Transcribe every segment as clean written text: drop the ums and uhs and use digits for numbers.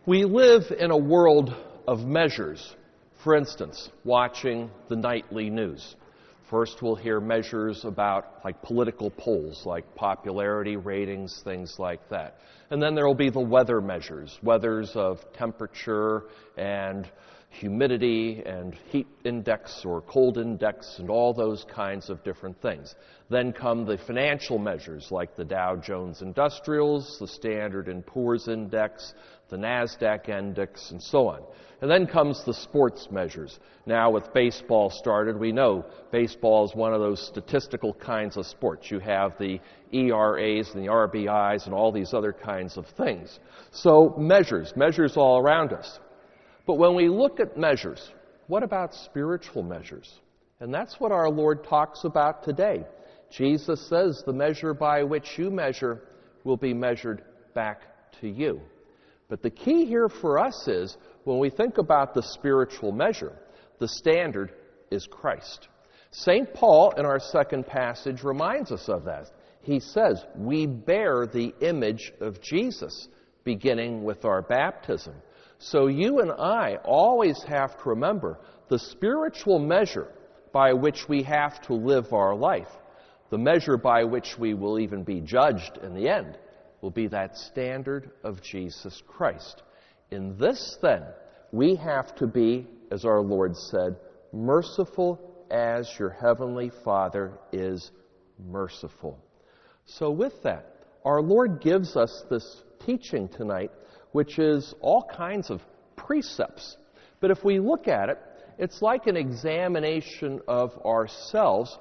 We live in a world of measures. For instance, watching the nightly news. First, we'll hear measures about political polls, like popularity ratings, things like that. And then there will be the weather measures, weathers of temperature and humidity and heat index or cold index and all those kinds of different things. Then come the financial measures like the Dow Jones Industrials, the Standard & Poor's Index, the NASDAQ Index, and so on. And then comes the sports measures. Now with baseball started, we know baseball is one of those statistical kinds of sports. You have the ERAs and the RBIs and all these other kinds of things. So measures all around us. But when we look at measures, what about spiritual measures? And that's what our Lord talks about today. Jesus says the measure by which you measure will be measured back to you. But the key here for us is, when we think about the spiritual measure, the standard is Christ. St. Paul, in our second passage, reminds us of that. He says, we bear the image of Jesus, beginning with our baptism. So you and I always have to remember the spiritual measure by which we have to live our life, the measure by which we will even be judged in the end, will be that standard of Jesus Christ. In this, then, we have to be, as our Lord said, merciful as your heavenly Father is merciful. So with that, our Lord gives us this teaching tonight, which is all kinds of precepts. But if we look at it, it's like an examination of ourselves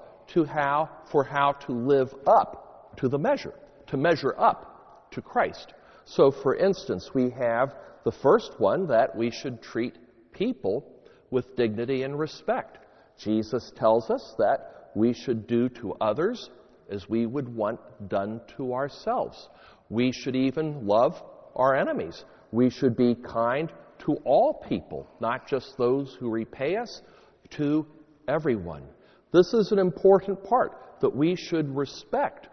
for how to live up to the measure, to measure up to Christ. So, for instance, we have the first one, that we should treat people with dignity and respect. Jesus tells us that we should do to others as we would want done to ourselves. We should even love our enemies. We should be kind to all people, not just those who repay us, to everyone. This is an important part, that we should respect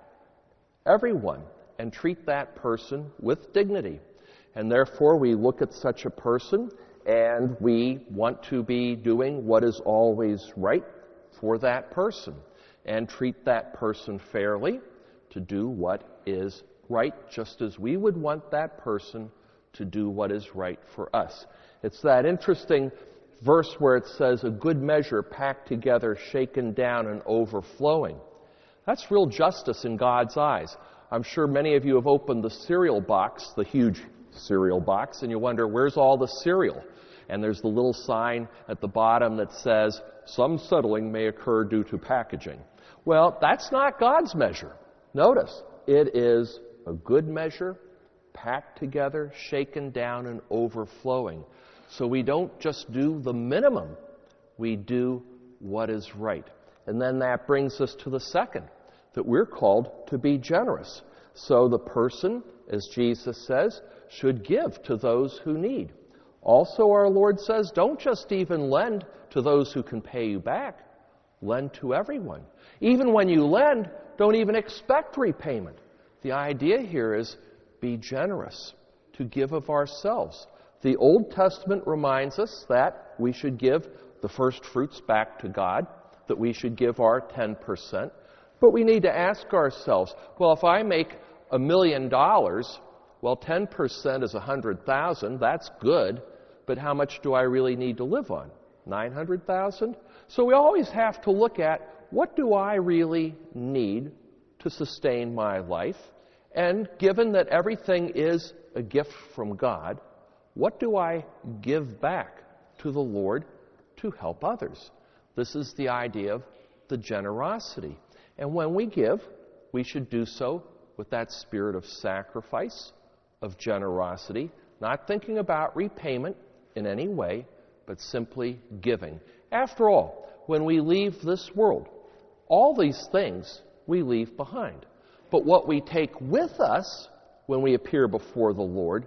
everyone and treat that person with dignity. And therefore, we look at such a person and we want to be doing what is always right for that person and treat that person fairly, to do what is right, just as we would want that person to do what is right for us. It's that interesting verse where it says, a good measure packed together, shaken down, and overflowing. That's real justice in God's eyes. I'm sure many of you have opened the cereal box, the huge cereal box, and you wonder, where's all the cereal? And there's the little sign at the bottom that says, some settling may occur due to packaging. Well, that's not God's measure. Notice, it is a good measure, packed together, shaken down, and overflowing. So we don't just do the minimum, we do what is right. And then that brings us to the second, that we're called to be generous. So the person, as Jesus says, should give to those who need. Also, our Lord says, don't just even lend to those who can pay you back. Lend to everyone. Even when you lend, don't even expect repayment. The idea here is be generous, to give of ourselves. The Old Testament reminds us that we should give the first fruits back to God, that we should give our 10%. But we need to ask ourselves, well, if I make $1 million, well, 10% is 100,000. That's good. But how much do I really need to live on? 900,000? So we always have to look at, what do I really need to sustain my life? And given that everything is a gift from God, what do I give back to the Lord to help others? This is the idea of the generosity. And when we give, we should do so with that spirit of sacrifice, of generosity, not thinking about repayment in any way, but simply giving. After all, when we leave this world, all these things we leave behind. But what we take with us when we appear before the Lord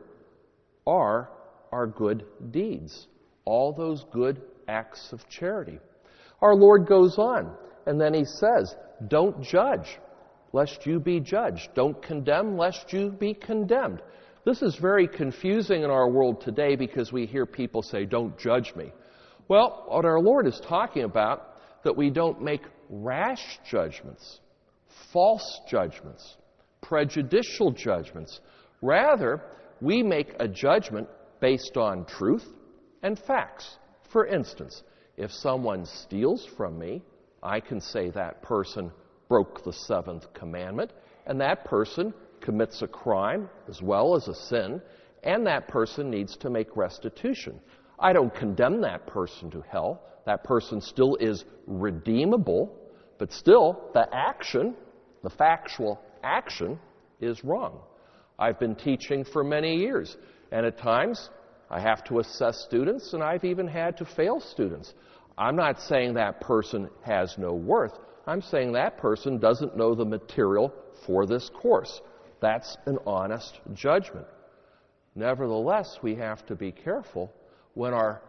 are our good deeds, all those good acts of charity. Our Lord goes on, and then he says, don't judge, lest you be judged. Don't condemn, lest you be condemned. This is very confusing in our world today because we hear people say, don't judge me. Well, what our Lord is talking about, that we don't make rash judgments, false judgments, prejudicial judgments. Rather, we make a judgment based on truth and facts. For instance, if someone steals from me, I can say that person broke the seventh commandment, and that person commits a crime as well as a sin, and that person needs to make restitution. I don't condemn that person to hell. That person still is redeemable, but still the action, the factual action, is wrong. I've been teaching for many years, and at times I have to assess students, and I've even had to fail students. I'm not saying that person has no worth. I'm saying that person doesn't know the material for this course. That's an honest judgment. Nevertheless, we have to be careful when our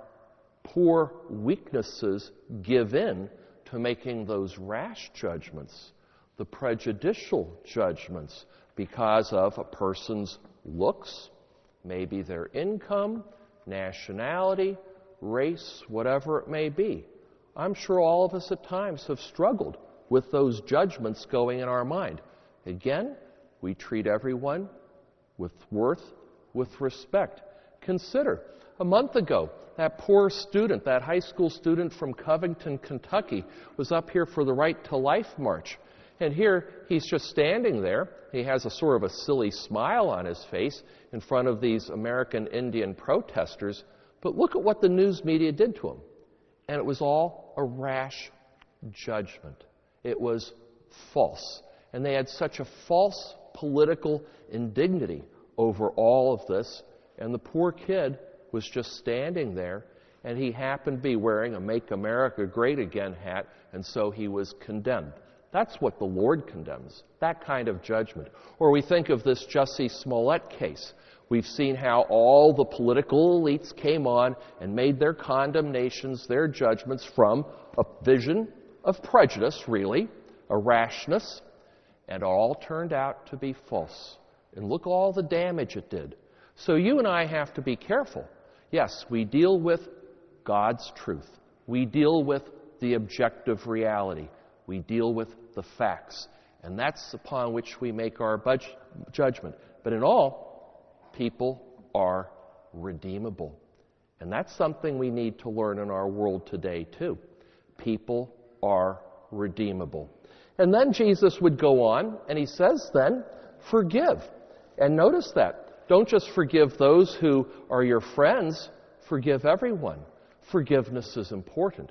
poor weaknesses give in to making those rash judgments, the prejudicial judgments, because of a person's looks, maybe their income, nationality, race, whatever it may be. I'm sure all of us at times have struggled with those judgments going in our mind. Again, we treat everyone with worth, with respect. Consider, a month ago, that poor student, that high school student from Covington, Kentucky, was up here for the Right to Life March. And here, he's just standing there. He has a sort of a silly smile on his face in front of these American Indian protesters. But look at what the news media did to him. And it was all a rash judgment. It was false. And they had such a false political indignity over all of this. And the poor kid was just standing there, and he happened to be wearing a Make America Great Again hat, and so he was condemned. That's what the Lord condemns, that kind of judgment. Or we think of this Jussie Smollett case. We've seen how all the political elites came on and made their condemnations, their judgments from a vision of prejudice, really, a rashness, and all turned out to be false. And look all the damage it did. So you and I have to be careful. Yes, we deal with God's truth. We deal with the objective reality. We deal with the facts. And that's upon which we make our judgment. But in all, people are redeemable. And that's something we need to learn in our world today, too. People are redeemable. And then Jesus would go on, and he says then, forgive. And notice that. Don't just forgive those who are your friends. Forgive everyone. Forgiveness is important.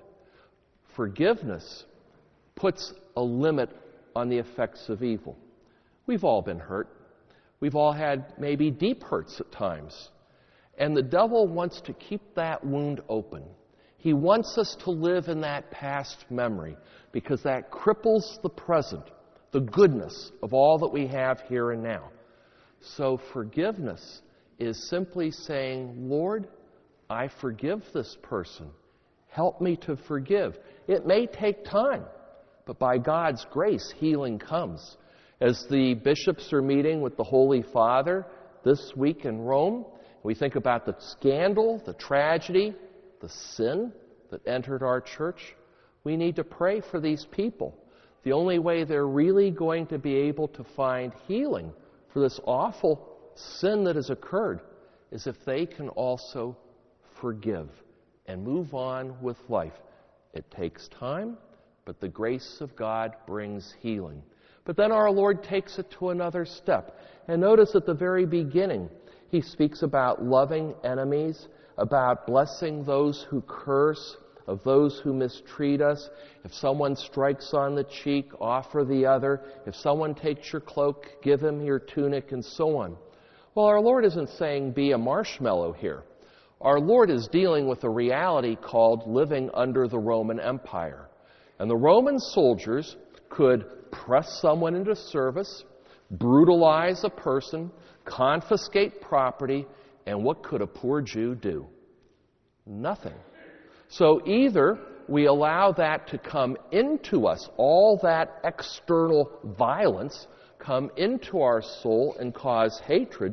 Forgiveness puts a limit on the effects of evil. We've all been hurt. We've all had maybe deep hurts at times. And the devil wants to keep that wound open. He wants us to live in that past memory because that cripples the present, the goodness of all that we have here and now. So forgiveness is simply saying, Lord, I forgive this person. Help me to forgive. It may take time, but by God's grace, healing comes. As the bishops are meeting with the Holy Father this week in Rome, we think about the scandal, the tragedy, the sin that entered our church. We need to pray for these people. The only way they're really going to be able to find healing for this awful sin that has occurred is if they can also forgive and move on with life. It takes time, but the grace of God brings healing. But then our Lord takes it to another step. And notice at the very beginning, he speaks about loving enemies, about blessing those who curse, of those who mistreat us. If someone strikes on the cheek, offer the other. If someone takes your cloak, give him your tunic, and so on. Well, our Lord isn't saying be a marshmallow here. Our Lord is dealing with a reality called living under the Roman Empire. And the Roman soldiers could press someone into service, brutalize a person, confiscate property, and what could a poor Jew do? Nothing. So either we allow that to come into us, all that external violence come into our soul and cause hatred,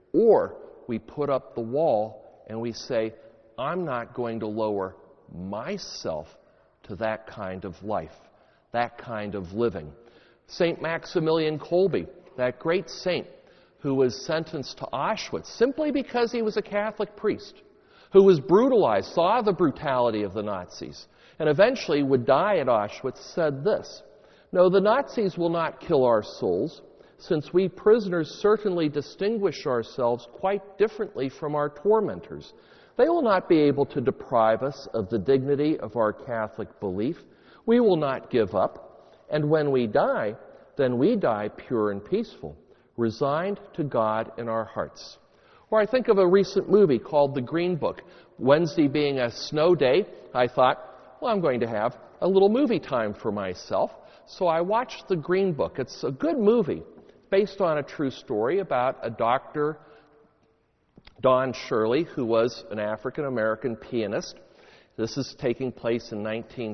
Or we put up the wall and we say, I'm not going to lower myself to that kind of life, that kind of living. St. Maximilian Kolbe, that great saint who was sentenced to Auschwitz simply because he was a Catholic priest, who was brutalized, saw the brutality of the Nazis, and eventually would die at Auschwitz, said this: "No, the Nazis will not kill our souls, since we prisoners certainly distinguish ourselves quite differently from our tormentors. They will not be able to deprive us of the dignity of our Catholic belief. We will not give up, and when we die, then we die pure and peaceful, resigned to God in our hearts." Or I think of a recent movie called The Green Book. Wednesday being a snow day, I thought, well, I'm going to have a little movie time for myself. So I watched The Green Book. It's a good movie based on a true story about a doctor, Don Shirley, who was an African-American pianist. This is taking place in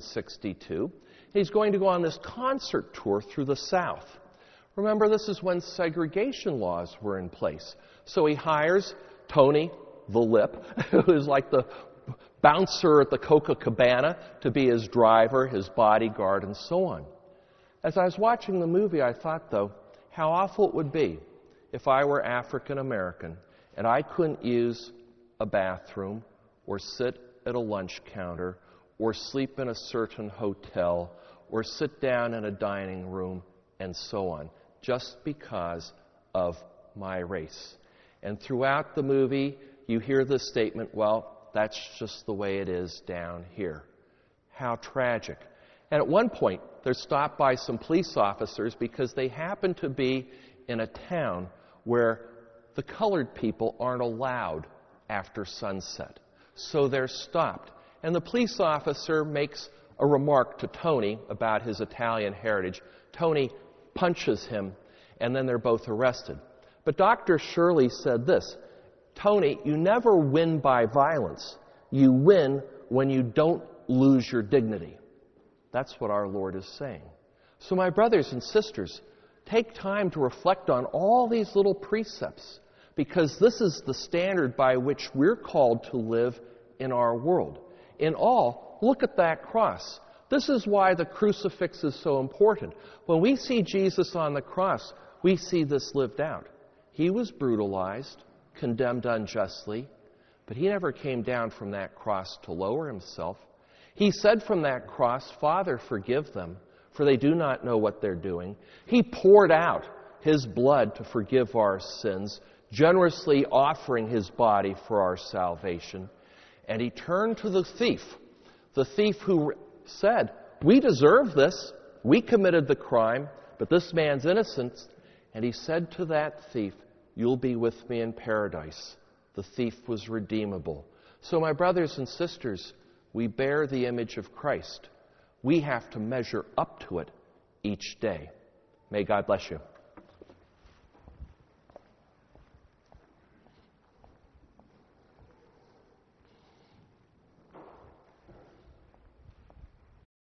1962. He's going to go on this concert tour through the South. Remember, this is when segregation laws were in place. So he hires Tony the Lip, who is like the bouncer at the Coca-Cabana, to be his driver, his bodyguard, and so on. As I was watching the movie, I thought, though, how awful it would be if I were African American and I couldn't use a bathroom or sit at a lunch counter or sleep in a certain hotel or sit down in a dining room and so on, just because of my race. And throughout the movie, you hear this statement, well, that's just the way it is down here. How tragic. And at one point, they're stopped by some police officers because they happen to be in a town where the colored people aren't allowed after sunset. So they're stopped. And the police officer makes a remark to Tony about his Italian heritage. Tony punches him, and then they're both arrested. But Dr. Shirley said this: "Tony, you never win by violence. You win when you don't lose your dignity." That's what our Lord is saying. So my brothers and sisters, take time to reflect on all these little precepts, because this is the standard by which we're called to live in our world. In all, look at that cross. This is why the crucifix is so important. When we see Jesus on the cross, we see this lived out. He was brutalized, condemned unjustly, but he never came down from that cross to lower himself. He said from that cross, "Father, forgive them, for they do not know what they're doing." He poured out his blood to forgive our sins, generously offering his body for our salvation. And he turned to the thief who said, "We deserve this. We committed the crime, but this man's innocent." And he said to that thief, "You'll be with me in paradise." The thief was redeemable. So my brothers and sisters, we bear the image of Christ. We have to measure up to it each day. May God bless you.